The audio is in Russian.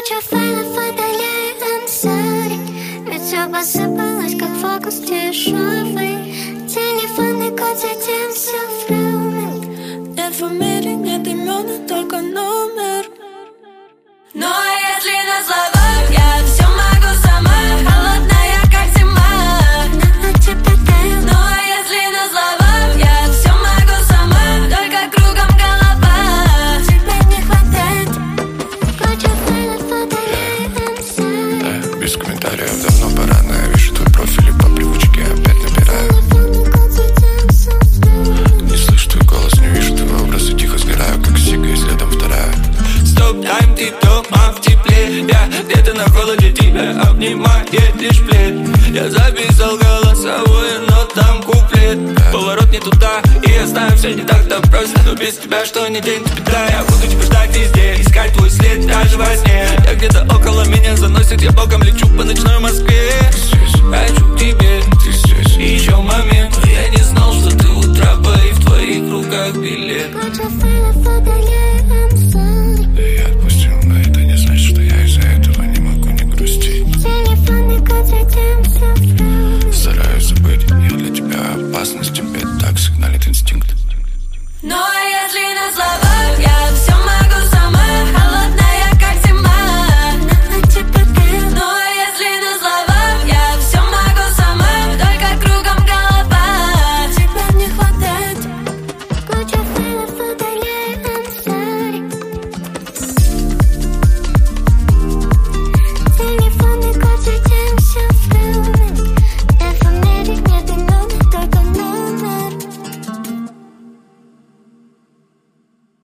Куча файлов, фотолей, I'm sorry. Ведь все посыпалось, как фокус дешевый. Телефонный код, затем все в роуминг. Нет фамилий, нет имен, а только номер. Но если на словах я все могу сама, холодная, как зима. Но если на словах я все могу сама, только кругом голова. Тебя не хватает. Куча файлов, фотолей, I'm sorry. Да, без комментариев, давно пора. Но я вижу твой профиль и по привычке опять набираю. Не слышу твой голос, не вижу твой образ и тихо сгораю, как сига и следом вторая. Стоп, тайм, ты дома в тепле. Я где-то на холоде тебя обнимает лишь плед. Я записал голосовое, но там куплет. Поворот не туда, и я знаю, все не так-то просто. Но без тебя что ни день, беда. Я буду тебя ждать везде, искать твой след даже во сне. Я где-то около меня заносит, я боком лечу по ночам.